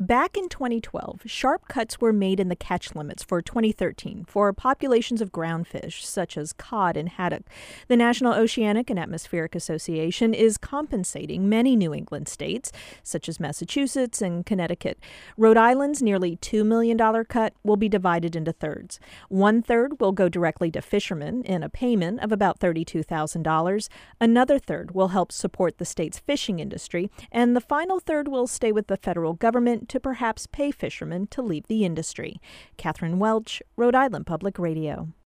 Back in 2012, sharp cuts were made in the catch limits for 2013 for populations of groundfish, such as cod and haddock. The National Oceanic and Atmospheric Association is compensating many New England states, such as Massachusetts and Connecticut. Rhode Island's nearly $2 million cut will be divided into thirds. One third will go directly to fishermen in a payment of about $32,000. Another third will help support the state's fishing industry, and the final third will stay with the federal government to perhaps pay fishermen to leave the industry. Catherine Welch, Rhode Island Public Radio.